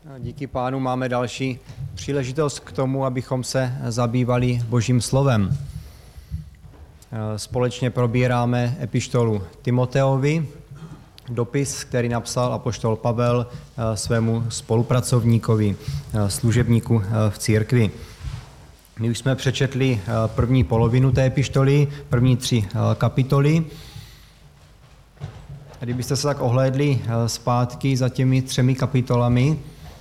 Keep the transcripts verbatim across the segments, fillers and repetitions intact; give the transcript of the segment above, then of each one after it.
Díky Pánu máme další příležitost k tomu, abychom se zabývali Božím slovem. Společně probíráme epištolu Timoteovi, dopis, který napsal apoštol Pavel svému spolupracovníkovi, služebníku v církvi. My už jsme přečetli první polovinu té epištoly, první tři kapitoly. A kdybyste se tak ohlédli zpátky za těmi třemi kapitolami,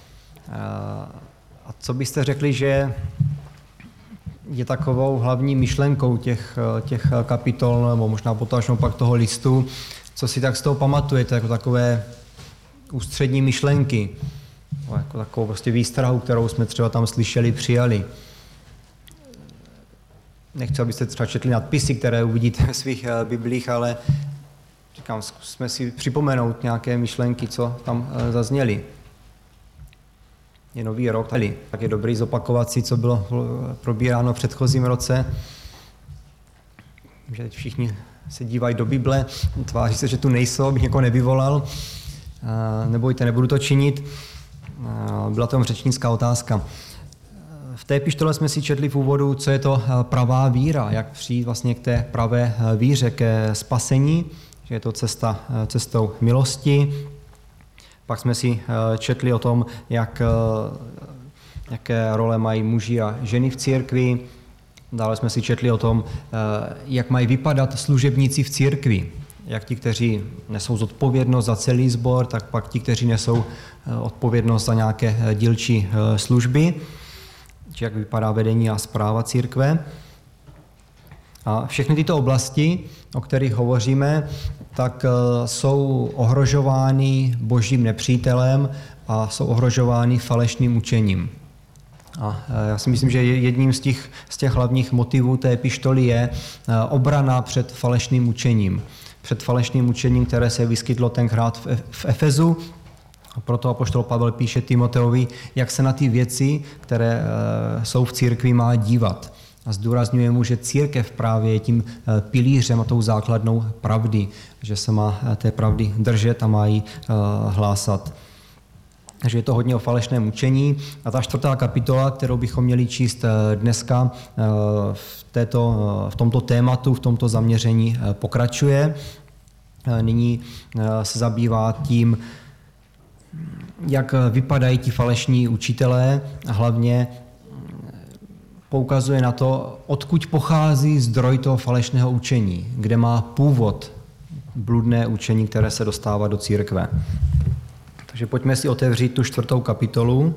a co byste řekli, že je takovou hlavní myšlenkou těch, těch kapitol, nebo možná potažmo pak toho listu, co si tak z toho pamatujete, jako takové ústřední myšlenky, jako takovou prostě výstrahu, kterou jsme třeba tam slyšeli, přijali. Nechci, abyste třeba četli nadpisy, které uvidíte ve svých biblích, ale říkám, zkusme si připomenout nějaké myšlenky, co tam zazněly. Je nový rok, tady, tak je dobrý zopakovat si, co bylo probíráno v předchozím roce. Že teď všichni se dívají do Bible, tváří se, že tu nejsou, abych někoho nevyvolal. Nebojte, nebudu to činit. Byla to řečnická otázka. V té epištole jsme si četli v úvodu, co je to pravá víra, jak přijít vlastně k té pravé víře, ke spasení, že je to cesta, cestou milosti. Pak jsme si četli o tom, jak, jaké role mají muži a ženy v církvi. Dále jsme si četli o tom, jak mají vypadat služebníci v církvi. Jak ti, kteří nesou zodpovědnost za celý sbor, tak pak ti, kteří nesou odpovědnost za nějaké dílčí služby. Či jak vypadá vedení a správa církve. A všechny tyto oblasti, o kterých hovoříme, tak jsou ohrožovány božím nepřítelem a jsou ohrožovány falešným učením. A já si myslím, že jedním z těch, z těch hlavních motivů té epištoly je obrana před falešným učením. Před falešným učením, které se vyskytlo tenkrát v Efezu. A proto apoštol Pavel píše Timoteovi, jak se na ty věci, které jsou v církvi, má dívat. A zdůrazňuje mu, že církev právě je tím pilířem a tou základnou pravdy, že se má té pravdy držet a má ji hlásat. Takže je to hodně o falešném učení. A ta čtvrtá kapitola, kterou bychom měli číst dneska v, této, v tomto tématu, v tomto zaměření pokračuje. Nyní se zabývá tím, jak vypadají ti falešní učitelé a hlavně poukazuje na to, odkud pochází zdroj toho falešného učení, kde má původ bludné učení, které se dostává do církve. Takže pojďme si otevřít tu čtvrtou kapitolu.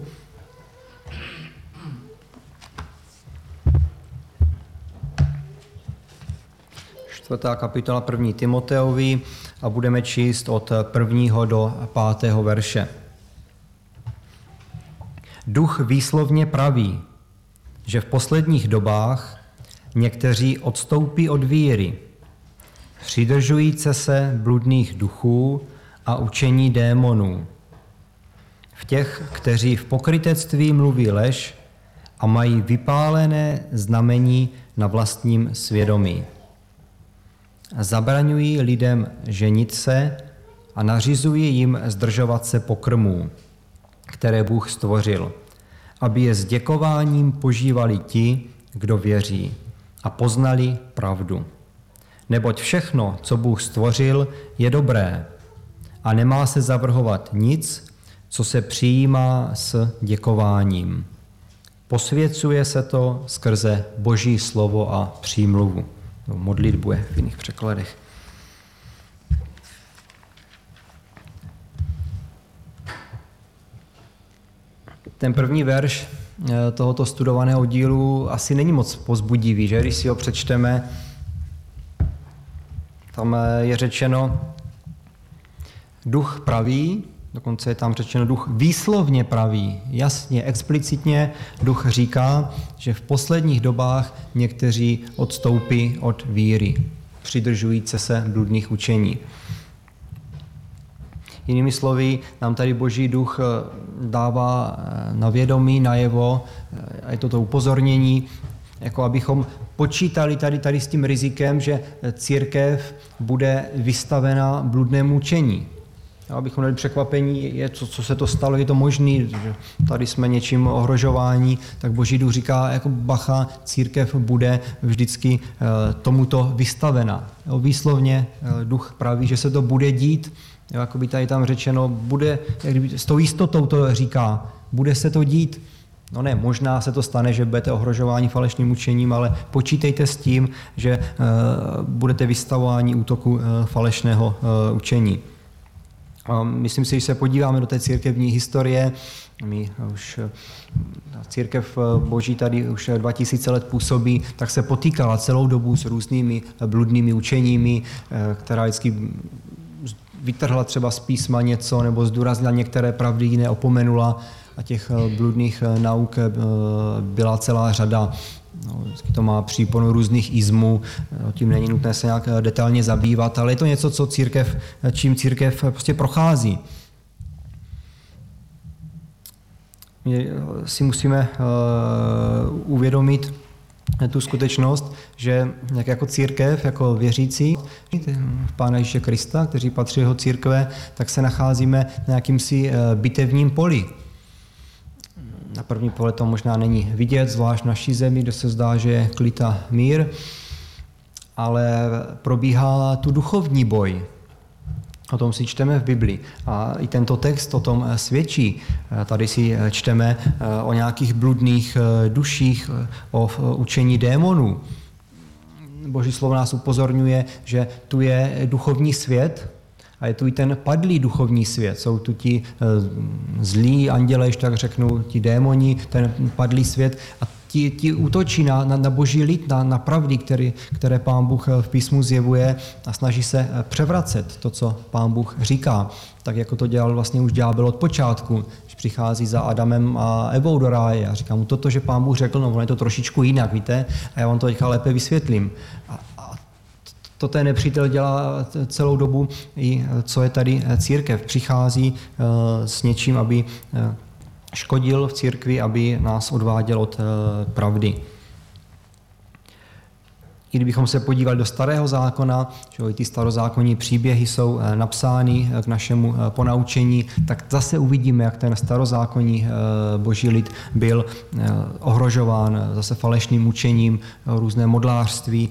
Čtvrtá kapitola první Timoteovi a budeme číst od prvního do pátého verše. Duch výslovně praví, že v posledních dobách někteří odstoupí od víry, přidržujíce se bludných duchů a učení démonů. V těch, kteří v pokrytectví mluví lež a mají vypálené znamení na vlastním svědomí. Zabraňují lidem ženit se a nařizují jim zdržovat se pokrmů, které Bůh stvořil, aby je s děkováním požívali ti, kdo věří a poznali pravdu. Neboť všechno, co Bůh stvořil, je dobré a nemá se zavrhovat nic, co se přijímá s děkováním. Posvěcuje se to skrze Boží slovo a přímluvu. Modlitbu je v jiných překladech. Ten první verš tohoto studovaného dílu asi není moc povzbudivý, že? Když si ho přečteme, tam je řečeno duch pravý, dokonce je tam řečeno duch výslovně pravý, jasně, explicitně duch říká, že v posledních dobách někteří odstoupí od víry, přidržující se bludných učení. Jinými slovy, nám tady Boží duch dává na vědomí, najevo, a je to to upozornění, jako abychom počítali tady, tady s tím rizikem, že církev bude vystavena bludnému učení. Abychom měli překvapení, je, co, co se to stalo, je to možné, že tady jsme něčím ohrožováni, tak Boží duch říká, jako bacha, církev bude vždycky tomuto vystavena. Jo, výslovně duch praví, že se to bude dít, jo, jako by tady tam řečeno, bude, jak kdyby, s tou jistotou to říká, bude se to dít. No ne, možná se to stane, že budete ohrožováni falešným učením, ale počítejte s tím, že uh, budete vystavováni útoku uh, falešného uh, učení. Myslím si, že se podíváme do té církevní historie, my už církev Boží tady už dva tisíce let působí, tak se potýkala celou dobu s různými bludnými učeními, která vždycky vytrhla třeba z písma něco nebo zdůraznila některé pravdy, jiné opomenula a těch bludných nauk byla celá řada. No, to má příponu různých izmů, tím není nutné se nějak detailně zabývat, ale je to něco, co církev, čím církev prostě prochází. My si musíme uh, uvědomit tu skutečnost, že jak jako církev, jako věřící v Pána Ježíše Krista, kteří patří jeho církve, tak se nacházíme na jakýmsi bitevním poli. Na první pohled to možná není vidět, zvlášť v naší zemi, kde se zdá, že je klid a mír, ale probíhá tu duchovní boj. O tom si čteme v Bibli. A i tento text o tom svědčí. Tady si čteme o nějakých bludných duších, o učení démonů. Boží slovo nás upozorňuje, že tu je duchovní svět, a je tu i ten padlý duchovní svět. Jsou tu ti zlí anděle, když tak řeknu, ti démoni, ten padlý svět. A ti, ti útočí na, na, na boží lid, na, na pravdy, který, které Pán Bůh v písmu zjevuje a snaží se převracet to, co Pán Bůh říká. Tak jako to dělal vlastně už ďábel od počátku, když přichází za Adamem a Evou do ráje. A říká mu toto, že Pán Bůh řekl, no ono je to trošičku jinak, víte, a já vám to teďka lépe vysvětlím. A, To ten nepřítel dělá celou dobu, i co je tady církev. Přichází s něčím, aby škodil v církvi, aby nás odváděl od pravdy. I kdybychom se podívali do Starého zákona, že i ty starozákonní příběhy jsou napsány k našemu ponaučení, tak zase uvidíme, jak ten starozákonní boží lid byl ohrožován zase falešným učením, různé modlářství,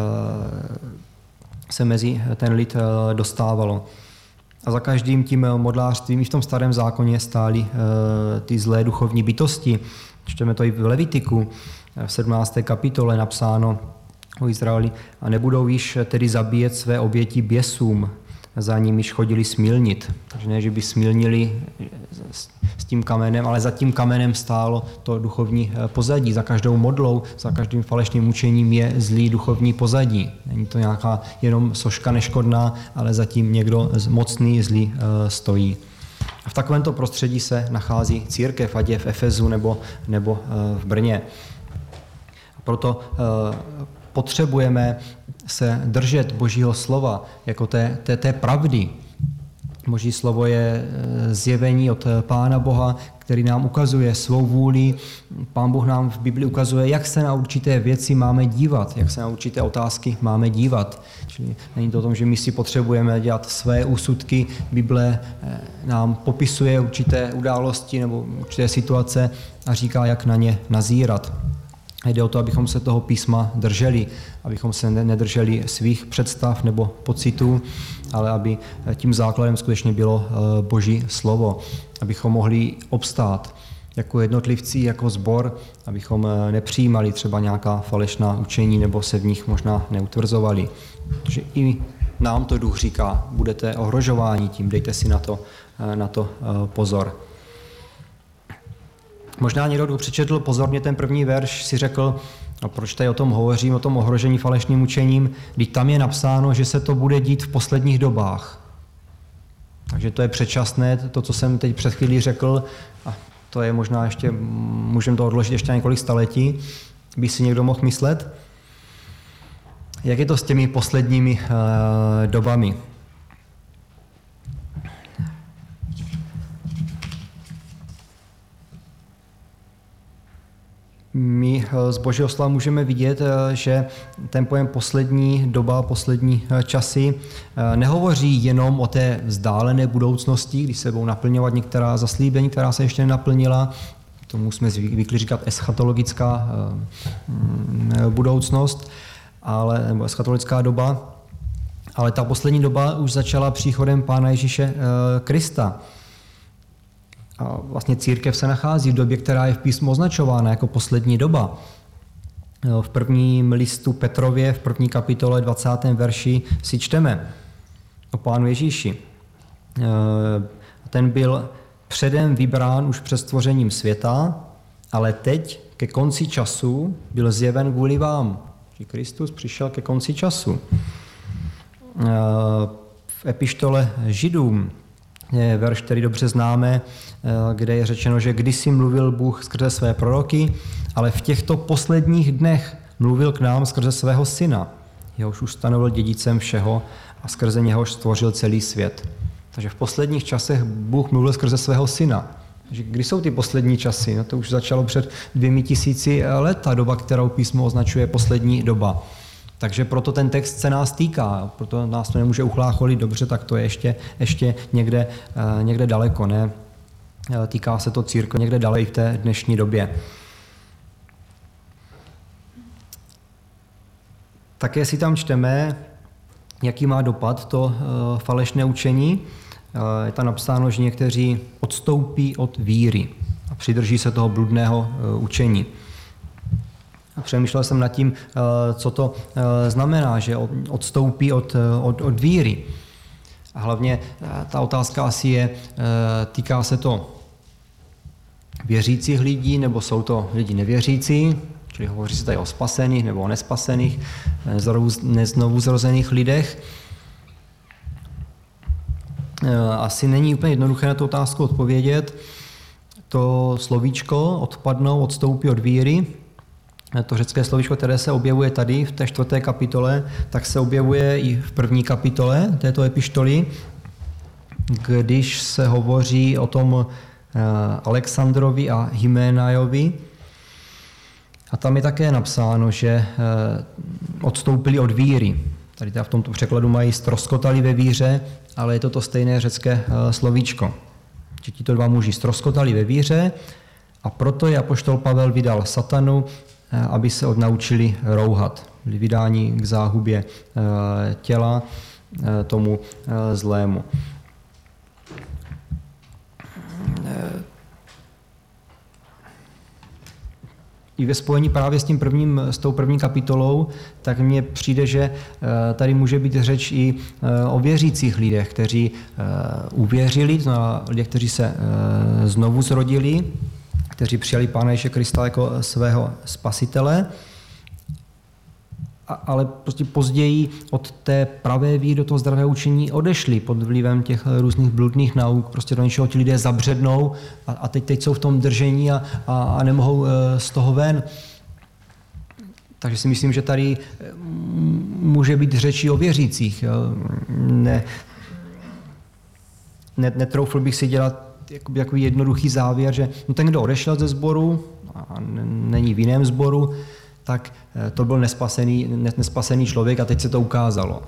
se mezi ten lid dostávalo. A za každým tím modlářstvím i v tom Starém zákoně stály ty zlé duchovní bytosti. Čteme to i v Levitiku, v sedmnácté kapitole napsáno o Izraeli. A nebudou již tedy zabíjet své oběti běsům, za nimiž chodili smilnit. Takže ne, že by smilnili s tím kamenem, ale za tím kamenem stálo to duchovní pozadí. Za každou modlou, za každým falešným učením je zlý duchovní pozadí. Není to nějaká jenom soška neškodná, ale zatím někdo mocný, zlý stojí. A v takovémto prostředí se nachází církev, ať je v Efezu nebo, nebo v Brně. A proto potřebujeme se držet Božího slova jako té, té, té pravdy. Boží slovo je zjevení od Pána Boha, který nám ukazuje svou vůli. Pán Bůh nám v Bibli ukazuje, jak se na určité věci máme dívat, jak se na určité otázky máme dívat. Čili není to o tom, že my si potřebujeme dělat své úsudky. Bible nám popisuje určité události nebo určité situace a říká, jak na ně nazírat. Jde o to, abychom se toho písma drželi, abychom se nedrželi svých představ nebo pocitů, ale aby tím základem skutečně bylo Boží slovo, abychom mohli obstát jako jednotlivci, jako sbor, abychom nepřijímali třeba nějaká falešná učení nebo se v nich možná neutvrzovali. Protože i nám to Duch říká, budete ohrožováni tím, dejte si na to, na to pozor. Možná někdo, kdo přečetl pozorně ten první verš, si řekl, no proč tady o tom hovořím, o tom ohrožení falešným učením, když tam je napsáno, že se to bude dít v posledních dobách. Takže to je předčasné, to, co jsem teď před chvílí řekl, a to je možná ještě, můžeme to odložit ještě několik staletí, by si někdo mohl myslet. Jak je to s těmi posledními uh, dobami? my z Božího slova můžeme vidět, že ten pojem poslední doba, poslední časy nehovoří jenom o té vzdálené budoucnosti, když se budou naplňovat některá zaslíbení, která se ještě nenaplnila. Tomu jsme zvykli říkat eschatologická budoucnost, ale, nebo eschatologická doba. Ale ta poslední doba už začala příchodem Pána Ježíše Krista. A vlastně církev se nachází v době, která je v písmu označována jako poslední doba. V prvním listu Petrově, v první kapitole dvacátém verši si čteme o Pánu Ježíši. Ten byl předem vybrán už před stvořením světa, ale teď ke konci času byl zjeven kvůli vám. Kristus přišel ke konci času. V epištole Židům je verš, který dobře známe, kde je řečeno, že kdysi mluvil Bůh skrze své proroky, ale v těchto posledních dnech mluvil k nám skrze svého syna. Jehož ustanovil dědicem všeho a skrze něhož stvořil celý svět. Takže v posledních časech Bůh mluvil skrze svého syna. Takže kdy jsou ty poslední časy? No to už začalo před dvěmi tisíci let, ta doba, kterou písmo označuje poslední doba. Takže proto ten text se nás týká, proto nás to nemůže uchlácholit dobře, tak to je ještě, ještě někde, někde daleko, ne? Týká se to církve někde dalej v té dnešní době. Také si tam čteme, jaký má dopad to falešné učení. Je tam napsáno, že někteří odstoupí od víry a přidrží se toho bludného učení. Přemýšlel jsem nad tím, co to znamená, že odstoupí od, od, od víry. A hlavně ta otázka asi je, týká se to věřících lidí, nebo jsou to lidi nevěřící, čili hovoří se tady o spasených nebo o nespasených, neznovu zrozených lidech. Asi není úplně jednoduché na tu otázku odpovědět. To slovíčko odpadnou, odstoupí od víry, to řecké slovíčko, které se objevuje tady v té čtvrté kapitole, tak se objevuje i v první kapitole této epištoly, když se hovoří o tom Alexandrovi a Hymenaiovi. A tam je také napsáno, že odstoupili od víry. Tady v tomto překladu mají ztroskotali ve víře, ale je to to stejné řecké slovíčko. Že tito dva muži ztroskotali ve víře a proto je apoštol Pavel vydal satanu, aby se odnaučili rouhat. Byli vydáni k záhubě těla tomu zlému. I ve spojení právě s tím prvním, s tou první kapitolou, tak mně přijde, že tady může být řeč i o věřících lidech, kteří uvěřili, to znamená lidé, kteří se znovu zrodili, kteří přijali Pána Ježíše Krista jako svého spasitele, ale prostě později od té pravé víry do toho zdravého učení odešli pod vlivem těch různých bludných nauk. Prostě do něčeho ti lidé zabřednou a, a teď, teď jsou v tom držení a, a, a nemohou z toho ven. Takže si myslím, že tady může být řeči o věřících. Ne, ne, netroufl bych si dělat jakoby jednoduchý závěr, že no ten, kdo odešel ze sboru a není v jiném sboru, tak to byl nespasený, nespasený člověk a teď se to ukázalo.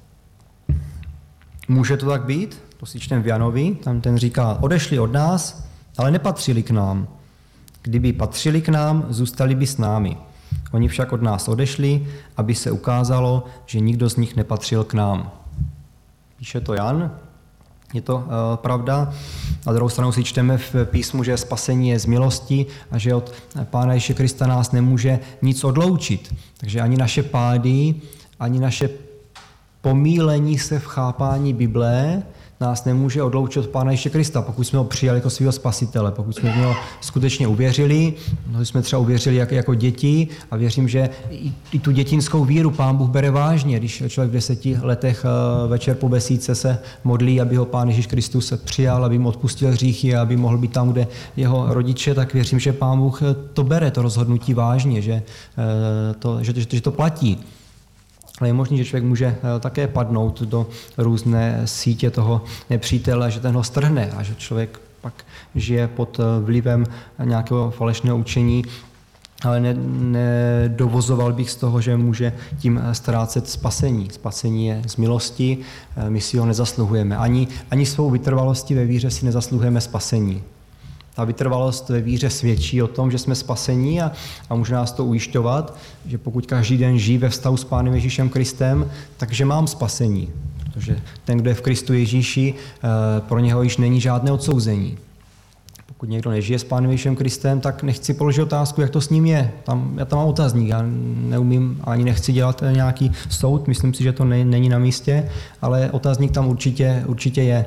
Může to tak být? To si čtem v Janovi, tam ten říká, odešli od nás, ale nepatřili k nám. Kdyby patřili k nám, zůstali by s námi. Oni však od nás odešli, aby se ukázalo, že nikdo z nich nepatřil k nám. Píše to Jan. Je to uh, pravda. Na druhou stranu si čteme v písmu, že spasení je z milosti a že od Pána Ježíše Krista nás nemůže nic odloučit. Takže ani naše pády, ani naše pomílení se v chápání Bible nás nemůže odloučit od Pána Ježíše Krista, pokud jsme ho přijali jako svého spasitele, pokud jsme v něho skutečně uvěřili, no, jsme třeba uvěřili jak, jako děti a věřím, že i, i tu dětinskou víru Pán Bůh bere vážně, když člověk v deseti letech večer po besídce se modlí, aby ho Pán Ježíš Kristus přijal, aby mu odpustil hříchy a aby mohl být tam, kde jeho rodiče, tak věřím, že Pán Bůh to bere, to rozhodnutí vážně, že to, že, že, že to platí. Ale je možné, že člověk může také padnout do různé sítě toho nepřítele, že ten ho strhne a že člověk pak žije pod vlivem nějakého falešného učení ale nedovozoval bych z toho, že může tím ztrácet spasení. Spasení je z milosti, my si ho nezasluhujeme. Ani, ani svou vytrvalostí ve víře si nezasluhujeme spasení. Ta vytrvalost ve víře svědčí o tom, že jsme spasení a, a může nás to ujišťovat, že pokud každý den žijí ve vztahu s Pánem Ježíšem Kristem, takže mám spasení. Protože ten, kdo je v Kristu Ježíši, pro něho již není žádné odsouzení. Pokud někdo nežije s Pánem Ježíšem Kristem, tak nechci položit otázku, jak to s ním je. Tam, já tam mám otazník, já neumím ani nechci dělat nějaký soud, myslím si, že to ne, není na místě, ale otazník tam určitě, určitě je.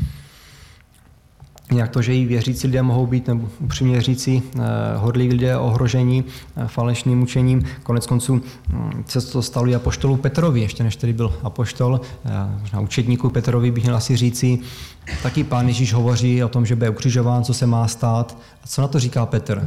Jinak to, že i věřící lidé mohou být, nebo upřímně říci, horliví lidé ohrožení falešným učením. Konec konců se to stalo i apoštolu Petrovi, ještě než tedy byl apoštol, možná učedníku Petrovi bych měl asi říci. Taky Pán Ježíš hovoří o tom, že bude ukřižován, co se má stát. A co na to říká Petr?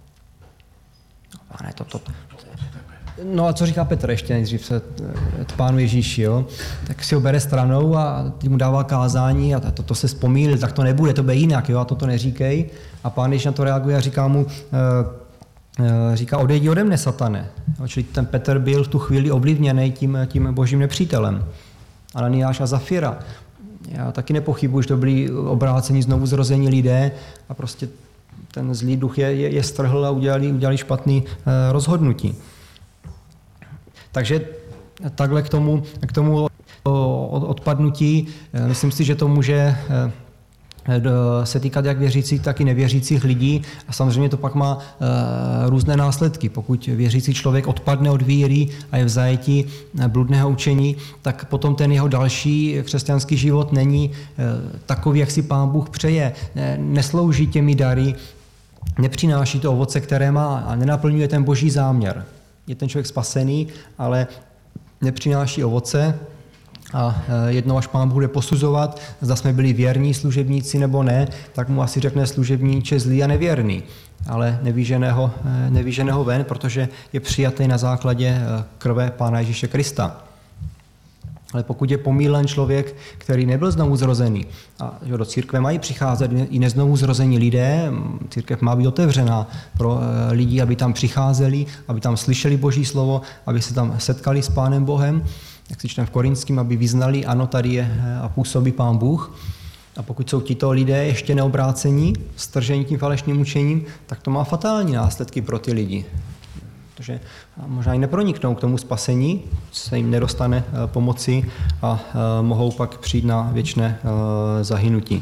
Pane, to, to, to. No a co říká Petr ještě nejdřív se Pánu Ježíši, jo? Tak si ho bere stranou a mu dává kázání a to, to se vzpomílil, tak to nebude, to bude jinak, jo? A toto neříkej. A Pán Ježíš na to reaguje a říká mu, říká, odejdi ode mne, satane. Jo? Čili ten Petr byl v tu chvíli ovlivněný tím, tím božím nepřítelem. Ananiáš a Zafira. Já taky nepochybuji, že to byli obrácení znovu zrození lidé a prostě ten zlý duch je, je, je strhl a udělali, udělali špatný eh, rozhodnutí. Takže takhle k tomu, k tomu odpadnutí, myslím si, že to může se týkat jak věřících, tak i nevěřících lidí a samozřejmě to pak má různé následky. Pokud věřící člověk odpadne od víry a je v zajetí bludného učení, tak potom ten jeho další křesťanský život není takový, jak si Pán Bůh přeje. Neslouží těmi dary, nepřináší to ovoce, které má a nenaplňuje ten boží záměr. Je ten člověk spasený, ale nepřináší ovoce a jednou až Pán bude posuzovat, zda jsme byli věrní služebníci nebo ne, tak mu asi řekne služebníče zlý a nevěrný, ale nevyženého, nevyženého ven, protože je přijatý na základě krve Pána Ježíše Krista. Ale pokud je pomýlen člověk, který nebyl znovu zrozený, a že do církve mají přicházet i neznovu zrození lidé, církev má být otevřená pro lidi, aby tam přicházeli, aby tam slyšeli Boží slovo, aby se tam setkali s Pánem Bohem, jak si čteme v Korinským, aby vyznali, ano, tady je a působí Pán Bůh. A pokud jsou tito lidé ještě neobrácení, stržení tím falešným učením, tak to má fatální následky pro ty lidi. Protože možná i neproniknou k tomu spasení, se jim nedostane pomoci a mohou pak přijít na věčné zahynutí.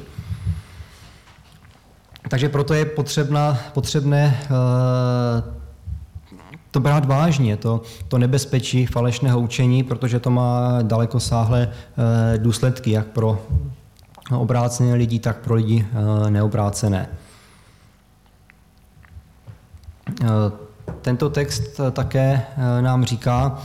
Takže proto je potřebná, potřebné to brát vážně, to, to nebezpečí falešného učení, protože to má dalekosáhlé důsledky, jak pro obrácené lidi, tak pro lidi neobrácené. Tento text také nám říká,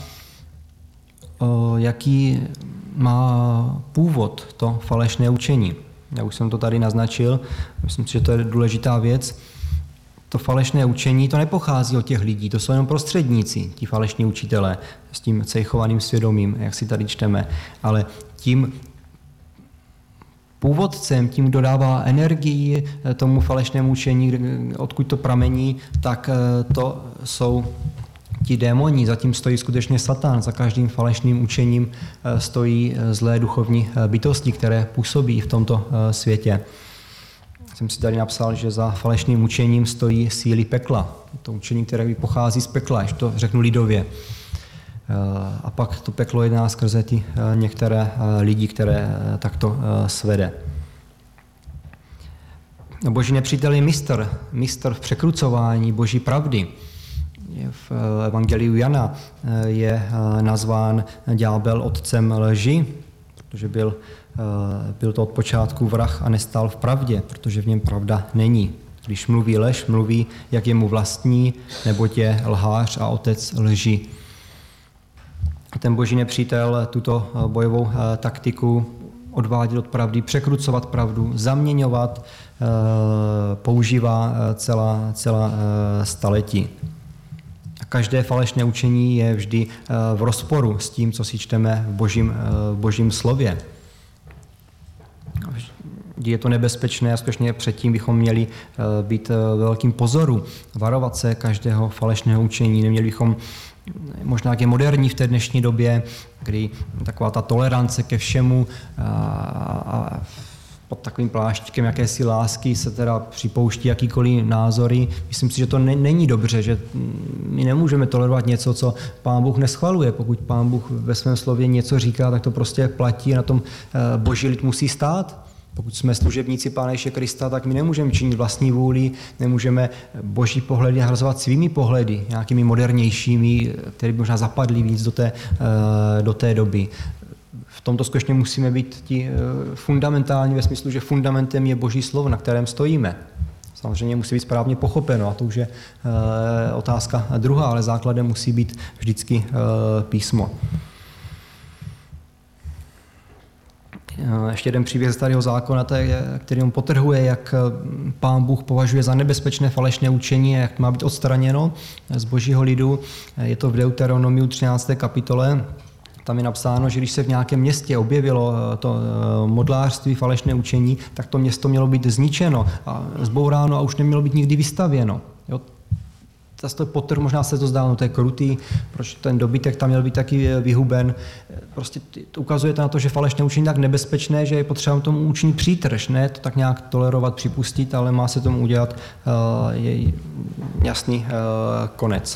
jaký má původ to falešné učení. Já už jsem to tady naznačil, myslím si, že to je důležitá věc. To falešné učení, to nepochází od těch lidí, to jsou jenom prostředníci, ti falešní učitelé s tím cejchovaným svědomím, jak si tady čteme, ale tím původcem, tím, kdo dává energii tomu falešnému učení, odkud to pramení, tak to jsou ti démoni. Zatím stojí skutečně Satan. Za každým falešným učením stojí zlé duchovní bytosti, které působí v tomto světě. Jsem si tady napsal, že za falešným učením stojí síly pekla. To učení, které pochází z pekla, až to řeknu lidově. A pak to peklo jedná skrze ty některé lidi, které takto svede. Boží nepřítel je mistr, mistr v překrucování boží pravdy. V evangeliu Jana je nazván ďábel otcem lži, protože byl, byl to od počátku vrah a nestál v pravdě, protože v něm pravda není. Když mluví lež, mluví, jak je mu vlastní, neboť je lhář a otec lži. Ten boží nepřítel tuto bojovou taktiku odvádět od pravdy, překrucovat pravdu, zaměňovat, používá celá, celá staletí. A každé falešné učení je vždy v rozporu s tím, co si čteme v božím, v božím slově. je to nebezpečné a skutečně předtím bychom měli být ve velkým pozoru, varovat se každého falešného učení, neměli bychom, možná jak je moderní v té dnešní době, kdy taková ta tolerance ke všemu a, a pod takovým pláštíkem jakési lásky se teda připouští jakýkoliv názory. Myslím si, že to ne, není dobře, že my nemůžeme tolerovat něco, co Pán Bůh neschvaluje. Pokud Pán Bůh ve svém slově něco říká, tak to prostě platí a na tom Boží lid musí stát. Pokud jsme služebníci Pána Ježíše Krista, tak my nemůžeme činit vlastní vůli, nemůžeme Boží pohledy nahrazovat svými pohledy, nějakými modernějšími, které by možná zapadly víc do té, do té doby. V tomto skutečně musíme být ti fundamentální ve smyslu, že fundamentem je Boží slovo, na kterém stojíme. Samozřejmě musí být správně pochopeno a to už je otázka druhá, ale základem musí být vždycky písmo. Ještě jeden příběh ze Starého zákona, který on podtrhuje, jak Pán Bůh považuje za nebezpečné falešné učení a jak má být odstraněno z Božího lidu. Je to v Deuteronomiu třinácté kapitole. Tam je napsáno, že když se v nějakém městě objevilo to modlářství, falešné učení, tak to město mělo být zničeno a zbouráno a už nemělo být nikdy vystavěno. Jo? Zase to potrh, možná se to zdá, no to je krutý, proč ten dobytek tam měl být taky vyhuben. Prostě to ukazuje to na to, že falešné učení je tak nebezpečné, že je potřeba tomu učinit přítrž, ne to tak nějak tolerovat, připustit, ale má se tomu udělat uh, její jasný uh, konec.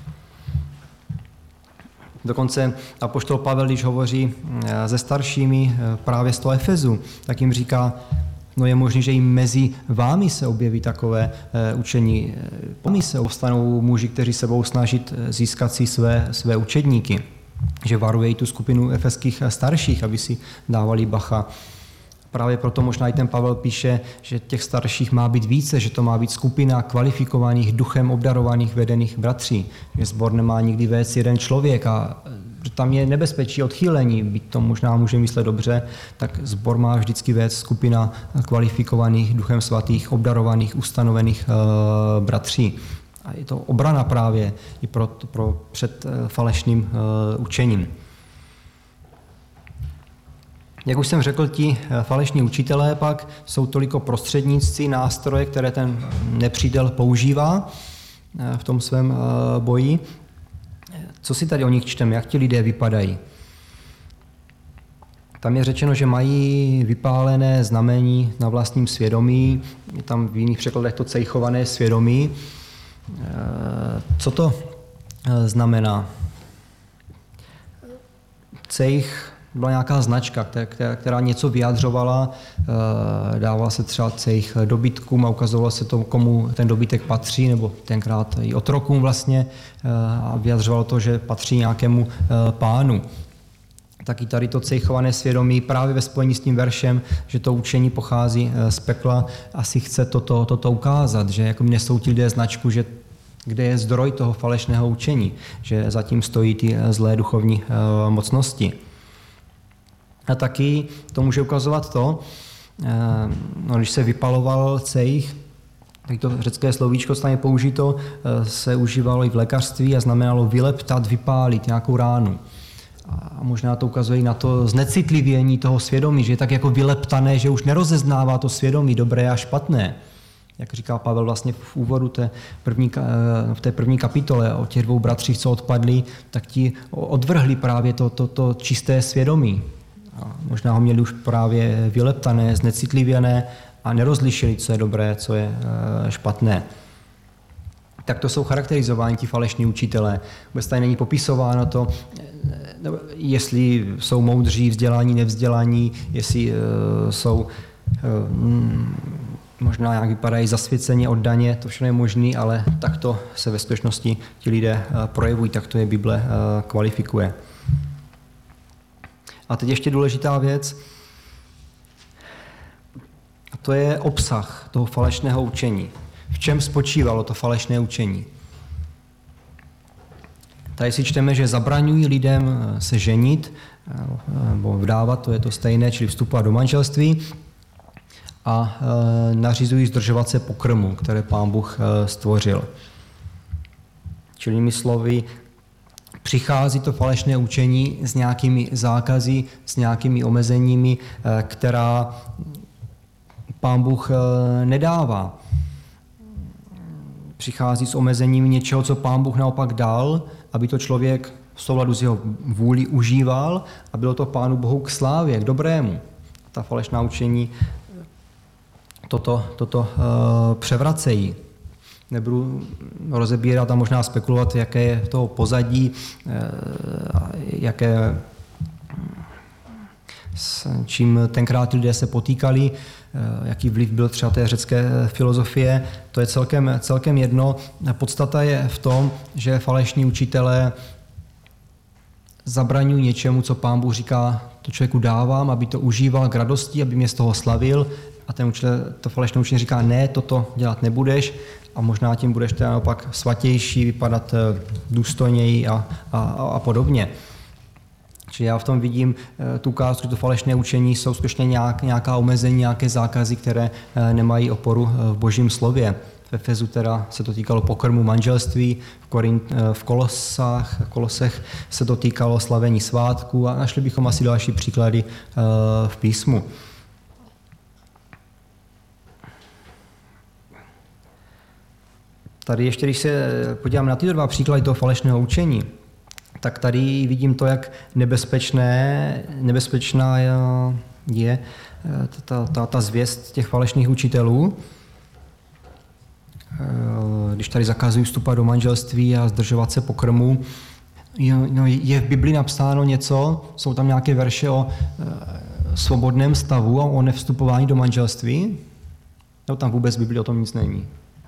Dokonce apoštol Pavel, když hovoří se staršími právě z toho Efezu, tak jim říká, no je možné, že i mezi vámi se objeví takové učení. Pomí se povstanou muži, kteří se budou snažit získat si své, své učedníky. Že varuje i tu skupinu efeských starších, aby si dávali bacha. Právě proto možná i ten Pavel píše, že těch starších má být více, že to má být skupina kvalifikovaných, duchem obdarovaných, vedených bratří. Že sbor nemá nikdy vést jeden člověk a že tam je nebezpečí odchýlení, byť to možná může myslet dobře, tak sbor má vždycky vést skupina kvalifikovaných, duchem svatých, obdarovaných, ustanovených uh, bratří. A je to obrana právě i pro, pro před uh, falešným uh, učením. Jak už jsem řekl, ti falešní učitelé pak jsou toliko prostředníci, nástroje, které ten nepřítel používá v tom svém boji. Co si tady o nich čteme? Jak ti lidé vypadají? Tam je řečeno, že mají vypálené znamení na vlastním svědomí. Je tam v jiných překladech to cejchované svědomí. Co to znamená? Cejch byla nějaká značka, která něco vyjadřovala, dávala se třeba cejch dobytkům a ukazovalo se to, komu ten dobytek patří, nebo tenkrát i otrokům vlastně, a vyjadřovalo to, že patří nějakému pánu. Taky tady to cejchované svědomí právě ve spojení s tím veršem, že to učení pochází z pekla, asi chce toto, toto ukázat, že jako nesou ti lidé značku, že kde je zdroj toho falešného učení, že zatím stojí ty zlé duchovní mocnosti. A taky to může ukazovat to, no, když se vypaloval cejch, tak to řecké slovíčko stejně použito se užívalo i v lékařství a znamenalo vyleptat, vypálit nějakou ránu. A možná to ukazuje na to znecitlivění toho svědomí, že je tak jako vyleptané, že už nerozeznává to svědomí dobré a špatné. Jak říká Pavel vlastně v úvodu té první, v té první kapitole o těch dvou bratřích, co odpadli, tak ti odvrhli právě to, to, to čisté svědomí. A možná ho měli už právě vyleptané, znecitlivěné a nerozlišili, co je dobré, co je špatné. Tak to jsou charakterizováni ti falešní učitelé. Vůbec tady není popisováno to, jestli jsou moudří, vzdělání, nevzdělání, jestli jsou možná jak vypadají zasvěceně, oddaně, to všechno je možné, ale takto se ve skutečnosti ti lidé projevují, takto je Bible kvalifikuje. A teď ještě důležitá věc, a to je obsah toho falešného učení. V čem spočívalo to falešné učení? Tady si čteme, že zabraňují lidem se ženit nebo vdávat, to je to stejné, čili vstupovat do manželství, a e, nařizují zdržovat se pokrmu, které Pán Bůh e, stvořil. Čili jinými slovy, přichází to falešné učení s nějakými zákazy, s nějakými omezeními, e, která Pán Bůh nedává. Přichází s omezením něčeho, co Pán Bůh naopak dal, aby to člověk v souladu s jeho vůlí užíval a bylo to Pánu Bohu k slávě, k dobrému. Ta falešná učení toto, toto uh, převracejí. Nebudu rozebírat a možná spekulovat, jaké je toho pozadí, uh, jaké, s čím tenkrát lidé se potýkali, uh, jaký vliv byl třeba té řecké filozofie. To je celkem, celkem jedno. Podstata je v tom, že falešní učitelé zabraňují něčemu, co Pán Bůh říká, to člověku dávám, aby to užíval k radosti, aby mě z toho slavil. A ten učitel, to falešné učení říká, ne, toto dělat nebudeš a možná tím budeš teda naopak svatější, vypadat důstojněji a, a, a podobně. Čili já v tom vidím tu ukázku, že to falešné učení jsou skutečně nějak, nějaká omezení, nějaké zákazy, které nemají oporu v Božím slově. V Efezu teda se to týkalo pokrmu manželství, v, Korint, v Kolosách, Kolosech se to týkalo slavení svátků a našli bychom asi další příklady v písmu. Tady ještě, když se podívám na ty dva příklady toho falešného učení, tak tady vidím to, jak nebezpečné, nebezpečná je ta, ta, ta zvěst těch falešných učitelů. Když tady zakazují vstupovat do manželství a zdržovat se pokrmu, je v Bibli napsáno něco, jsou tam nějaké verše o svobodném stavu a o nevstupování do manželství? No tam vůbec v Bibli o tom nic není.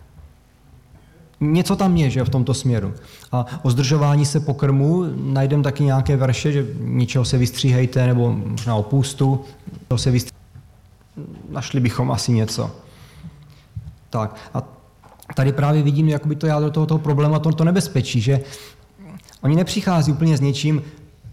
Něco tam je, že v tomto směru. A o zdržování se pokrmu najdeme taky nějaké verše, že ničeho se vystříhejte, nebo možná o půstu, se vystříhejte. Našli bychom asi něco. Tak a tady právě vidím jakoby to jádro toho, toho problému a to, to nebezpečí, že oni nepřichází úplně s něčím,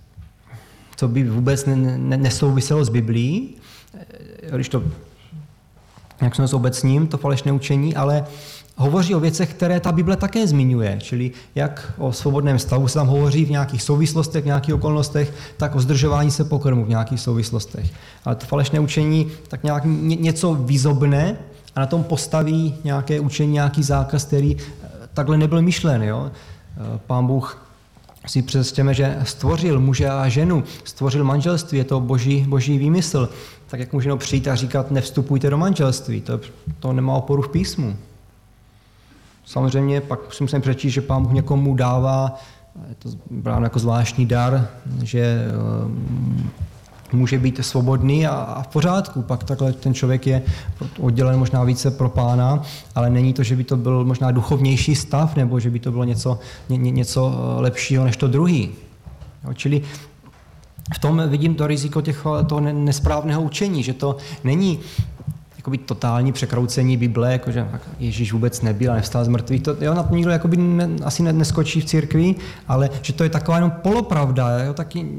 co by vůbec ne, ne, nesouviselo s Biblií, když to jak jsme s obecním, to falešné učení, ale hovoří o věcech, které ta Bible také zmiňuje, čili jak o svobodném stavu se tam hovoří v nějakých souvislostech, v nějakých okolnostech, tak o zdržování se pokrmu v nějakých souvislostech. Ale to falešné učení tak nějak něco vyzobne a na tom postaví nějaké učení, nějaký zákaz, který takhle nebyl myšlen. Jo? Pán Bůh si představíme, že stvořil muže a ženu, stvořil manželství, je to boží, boží výmysl. Tak jak můžeme přijít a říkat, nevstupujte do manželství, to, to nemá oporu v písmu. Samozřejmě pak si musím přečíst, že Pán Bůh někomu dává, je to bráno jako zvláštní dar, že může být svobodný a, a v pořádku. Pak takhle ten člověk je oddělen možná více pro Pána, ale není to, že by to byl možná duchovnější stav, nebo že by to bylo něco, ně, něco lepšího než to druhý. Jo, čili v tom vidím to riziko těch, toho nesprávného učení, že to není jakoby totální překroucení Bible, jakože Ježíš vůbec nebyl a nevstal z mrtvých. To, jo, na to nikdo jakoby ne, asi ne, neskočí v církvi, ale že to je taková jenom polopravda, jo, taky,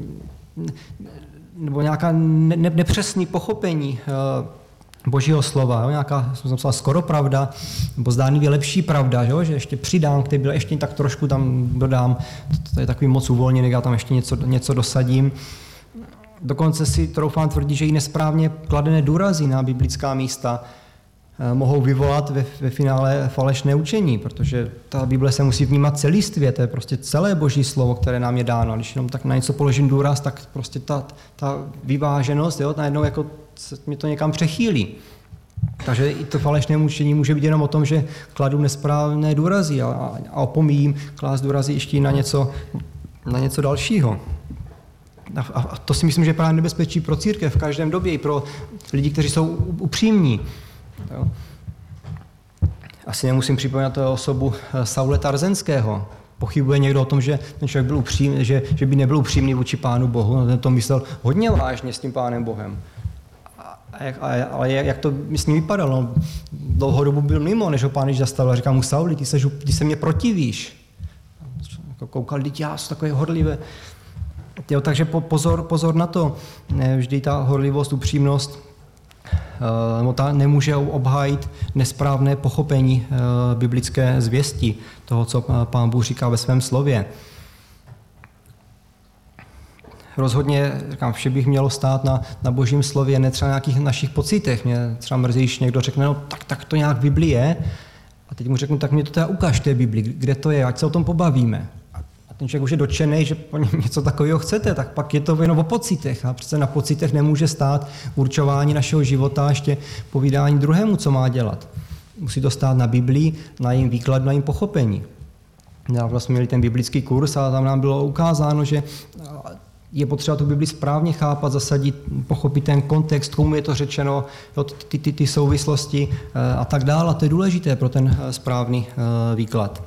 nebo nějaká ne, ne, nepřesný pochopení uh, Božího slova, jo, nějaká, jsem napsal, skoro pravda, nebo zdánlivě lepší pravda, jo, že ještě přidám k té Bibli, ještě tak trošku tam dodám, to, to je takový moc uvolněný, já tam ještě něco, něco dosadím. Dokonce si troufám tvrdit, že i nesprávně kladené důrazy na biblická místa mohou vyvolat ve, ve finále falešné učení, protože ta Bible se musí vnímat celistvě, to je prostě celé Boží slovo, které nám je dáno. Když jenom tak na něco položím důraz, tak prostě ta, ta vyváženost, jo, najednou jako mě to někam přechýlí. Takže i to falešné učení může být jenom o tom, že kladu nesprávné důrazy a, a opomíjím klást důrazy ještě na něco, na něco dalšího. A to si myslím, že je právě nebezpečí pro církev v každém době, i pro lidi, kteří jsou upřímní. Jo. Asi nemusím připomínat osobu Saule Tarzenského. Pochybuje někdo o tom, že ten člověk byl upřímný, že, že by nebyl upřímný vůči Pánu Bohu. No, ten to myslel hodně vážně s tím Pánem Bohem. A, a, ale jak to s ním vypadalo? No, dlouhou dobu byl mimo, než ho Pán Ježíš zastavil a říkal mu, Sauli, ty se, ty se mě protivíš. Koukal, teď já jsem takové horlivé. Jo, takže pozor, pozor na to. Vždy ta horlivost, upřímnost uh, ta nemůže obhájit nesprávné pochopení uh, biblické zvěsti, toho, co Pán Bůh říká ve svém slově. rozhodně, říkám, vše bych mělo stát na, na Božím slově, ne třeba na nějakých našich pocitech. Mě třeba mrzí, když někdo řekne, no tak, tak to nějak v Biblii je. A teď mu řeknu, tak mě to teda ukáž té Bibli, kde to je, ať se o tom pobavíme. A ten člověk už je dotčený, že po něm něco takového chcete, tak pak je to jenom o pocitech. A přece na pocitech nemůže stát určování našeho života, ještě povídání druhému, co má dělat. Musí to stát na Biblii, na jejím výkladu, na jejím pochopení. Dávno jsme měli ten biblický kurz a tam nám bylo ukázáno, že je potřeba tu Bibli správně chápat, zasadit, pochopit ten kontext, komu je to řečeno, ty, ty, ty souvislosti a tak dále. A to je důležité pro ten správný výklad.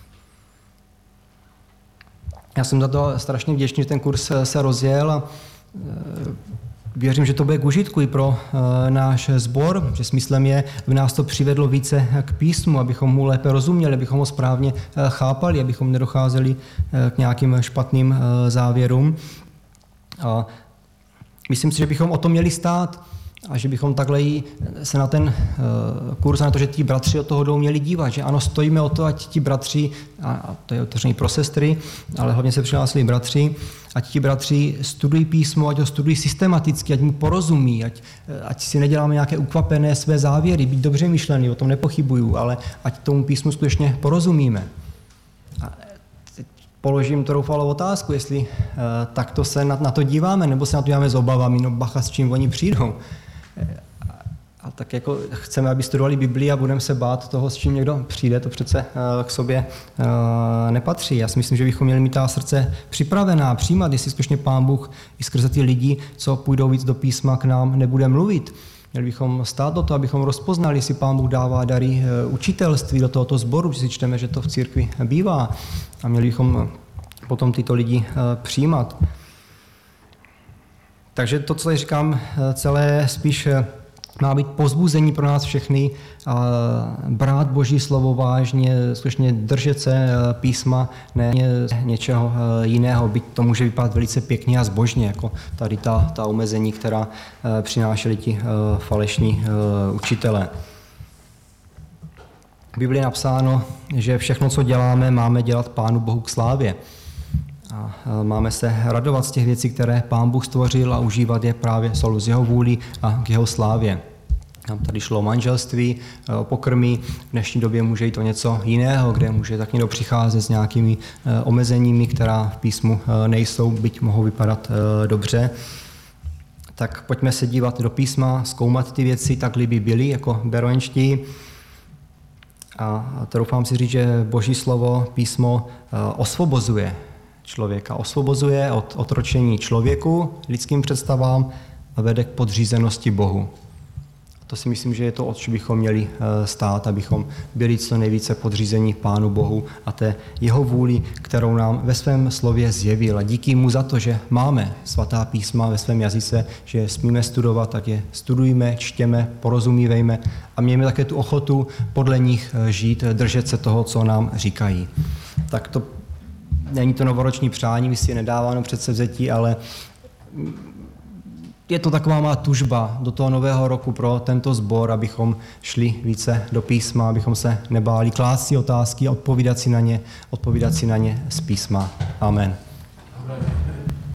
Já jsem za to strašně vděčný, že ten kurz se rozjel a věřím, že to bude k užitku i pro náš sbor, že smyslem je, aby nás to přivedlo více k písmu, abychom mu lépe rozuměli, abychom ho správně chápali, abychom nedocházeli k nějakým špatným závěrům. A myslím si, že bychom o to měli stát a že bychom takhle se na ten kurz, na to, že ti bratři od toho jdou, měli dívat, že ano, stojíme o to, ať ti bratři, a to je otevřený pro sestry, ale hlavně se přihlásili bratři, ať ti bratři studují písmo, ať ho studují systematicky, ať mu porozumí, ať, ať si neděláme nějaké ukvapené své závěry, být dobře myšlený, o tom nepochybuju, ale ať tomu písmu skutečně porozumíme. A položím troufalou otázku, jestli uh, takto se na, na to díváme, nebo se na to díváme s obavami, no bacha, s čím oni přijdou. A, a tak jako chceme, aby studovali Biblii a budeme se bát toho, s čím někdo přijde, to přece uh, k sobě uh, nepatří. Já si myslím, že bychom měli mít ta srdce připravená, přijímat, jestli skutečně Pán Bůh i skrze ty lidi, co půjdou víc do písma, k nám nebude mluvit. Měli bychom stát do toho, abychom rozpoznali, jestli Pán Bůh dává dary učitelství do tohoto sboru, že si čteme, že to v církvi bývá. A měli bychom potom tyto lidi přijímat. Takže to, co říkám, celé spíš má být povzbuzení pro nás všechny, brát Boží slovo vážně, skutečně držet se písma, ne něčeho jiného, byť to může vypadat velice pěkně a zbožně, jako tady ta, ta omezení, která přinášeli ti falešní učitelé. V Biblii je napsáno, že všechno, co děláme, máme dělat Pánu Bohu k slávě. A máme se radovat z těch věcí, které Pán Bůh stvořil a užívat je právě z jeho vůli a k jeho slávě. Nám tady šlo o manželství, o pokrmy, v dnešní době může jít o něco jiného, kde může tak někdo přicházet s nějakými omezeními, která v písmu nejsou, byť mohou vypadat dobře. Tak pojďme se dívat do písma, zkoumat ty věci, tak by byly jako beroenští. A troufám si říct, že Boží slovo, písmo osvobozuje člověka, osvobozuje od otročení člověku, lidským představám a vede k podřízenosti Bohu. To si myslím, že je to, o co bychom měli stát, abychom byli co nejvíce podřízení Pánu Bohu a té jeho vůli, kterou nám ve svém slově zjevil. A díky mu za to, že máme svatá písma ve svém jazyce, že je smíme studovat, tak je studujme, čtěme, porozumívejme a mějme také tu ochotu podle nich žít, držet se toho, co nám říkají. Tak to není to novoroční přání, my si je nedáváno předsevzetí, ale je to taková má tužba do toho nového roku pro tento sbor, abychom šli více do písma, abychom se nebáli klást si otázky, odpovídat si na ně, odpovídat si na ně z písma. Amen.